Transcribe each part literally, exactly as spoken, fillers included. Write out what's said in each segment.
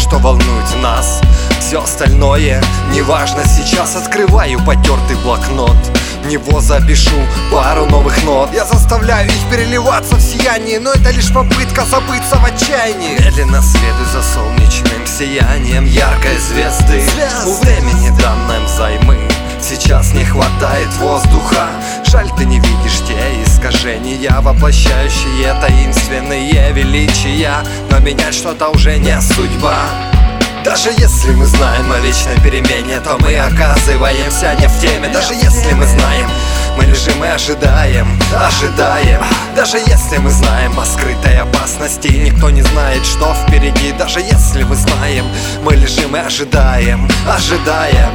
что волнует нас. Все остальное неважно, сейчас открываю потертый блокнот, в него запишу пару новых нот. Я заставляю их переливаться в сиянии, но это лишь попытка забыться в отчаянии. Медленно следуй за солнечным сиянием яркой звезды. У времени данным взаймы сейчас не хватает воздуха. Жаль, ты не видишь те искажения, воплощающие таинственные величия. Но менять что-то уже не судьба. Даже если мы знаем о вечной перемене, то мы оказываемся не в теме. Даже если мы знаем, мы лежим и ожидаем, ожидаем. Даже если мы знаем о скрытой опасности, никто не знает, что впереди. Даже если мы знаем, мы лежим и ожидаем, ожидаем.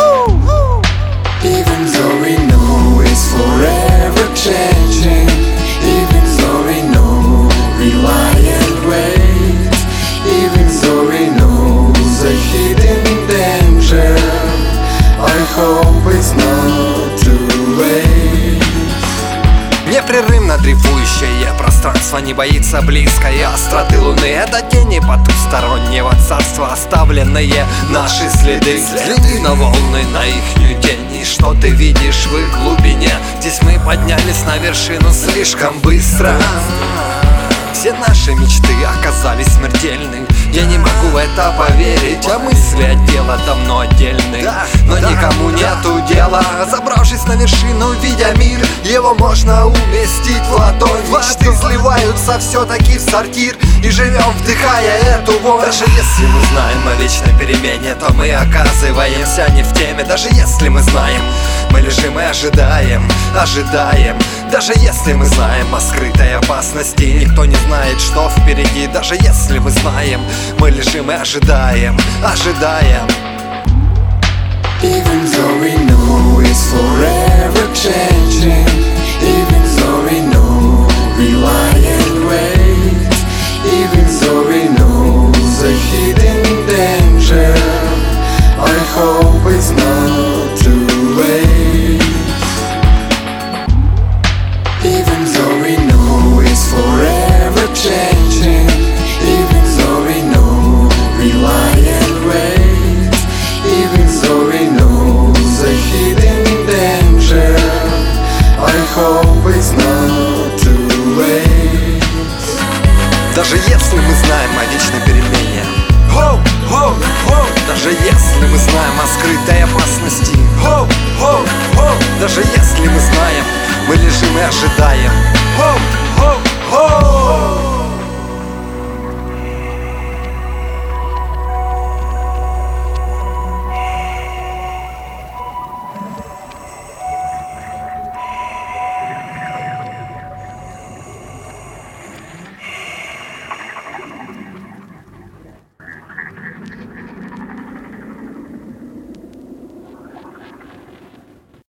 Even though we know it's forever changing, even though we know we lie and wait, even though we know the hidden danger, I hope it's not too late. Непрерывно дрейфующее пространство не боится близкой остроты луны. Это тени потустороннего царства, оставленные наши следы. Взгляни на волны, на ихнюю тень, и что ты видишь в их глубине? Здесь мы поднялись на вершину слишком быстро. Все наши мечты оказались смертельны. Я не могу в это поверить, а мысли от дела давно отдельны. Но никому нету дела. Забравшись на вершину, видя мир, его можно уместить в ладонь. Мечты сливаются все-таки в сортир, и живем, вдыхая эту вонь. Даже если мы знаем о вечной перемене, то мы оказываемся не в теме. Даже если мы знаем, мы лежим и ожидаем, ожидаем. Даже если мы знаем о скрытой опасности, никто не знает, что впереди. Даже если мы знаем, мы лежим и ожидаем, ожидаем. Even though we know it's forever changing, even though we know we lie and wait, even though we know the hidden danger, I hope it's not too late. Even though we know it's forever changing, even though we know we lie and wait, even though we know the hidden danger, I hope it's not too late. Даже если мы знаем о вечной перемене, хоу, хоу, хоу. Даже если мы знаем о скрытой опасности, хоу, хоу, хоу. Даже если мы знаем, мы лежим и ожидаем.